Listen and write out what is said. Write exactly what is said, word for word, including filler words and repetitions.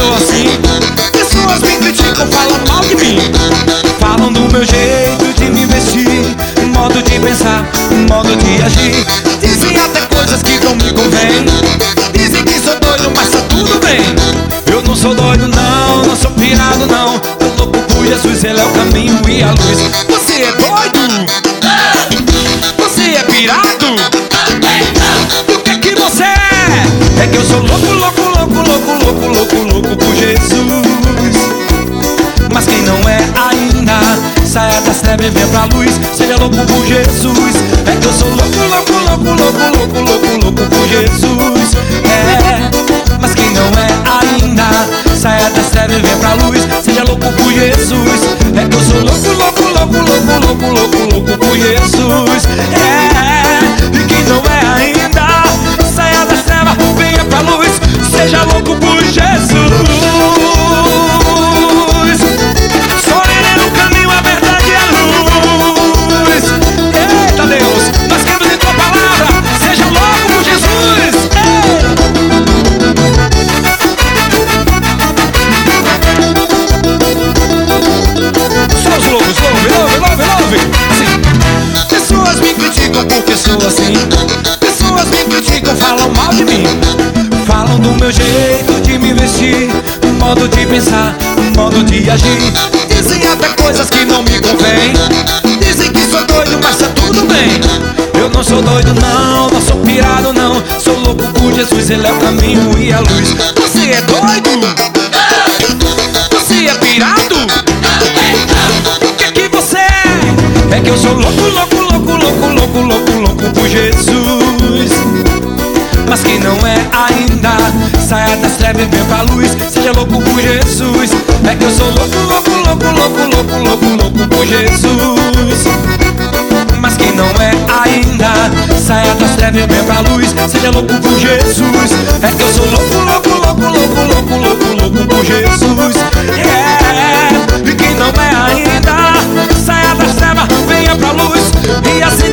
sou assim. Pessoas me criticam, falam mal de mim. Falam do meu jeito de me vestir, modo de pensar, modo de agir. Dizem até coisas que não me convém. Dizem que sou doido, mas tá tudo bem. Eu não sou doido não, não sou pirado não. Tô louco por Jesus, Ele é o caminho e a luz. Você é doido? Você é pirado? E o que é que você é? É que eu sou louco, louco, louco, louco, louco, louco, louco por Jesus. Mas quem não é ainda, saia das trevas e venha pra luz. Seja louco por Jesus. É que eu sou louco, louco, louco, louco, louco, louco, louco por Jesus. É, mas quem não é ainda, saia das trevas e venha pra luz. Seja louco por Jesus. É que eu sou louco, louco, louco, louco, louco, louco, louco por Jesus. É, e quem não é ainda, saia das trevas, venha pra luz. Seja louco por Jesus. Só Ele é o caminho, a verdade e a luz. Eita Deus, nós cremos em Tua palavra. Seja louco por Jesus. Ei. Só os loucos, louve, louve, louve, louve. Assim. Pessoas me criticam porque sou assim. Pessoas me criticam, falam mal de mim. Falam do meu jeito de me vestir, modo de pensar, modo de agir. Dizem até coisas que não me convém. Dizem que sou doido, mas tá tudo bem. Eu não sou doido não, não sou pirado não. Sou louco por Jesus, Ele é o caminho e a luz. Você é doido? Você é pirado? O que é que você é? É que eu sou louco, louco, louco, louco, louco, louco, louco por Jesus. Mas quem não é ainda, saia das trevas e venha pra luz. Seja louco por Jesus. É que eu sou louco, louco, louco, louco, louco, louco, louco por Jesus. Mas quem não é ainda, saia das trevas e venha pra luz. Seja louco por Jesus. É que eu sou louco, louco, louco, louco, louco, louco, louco por Jesus. É, e quem não é ainda, saia das trevas, venha pra luz. E assim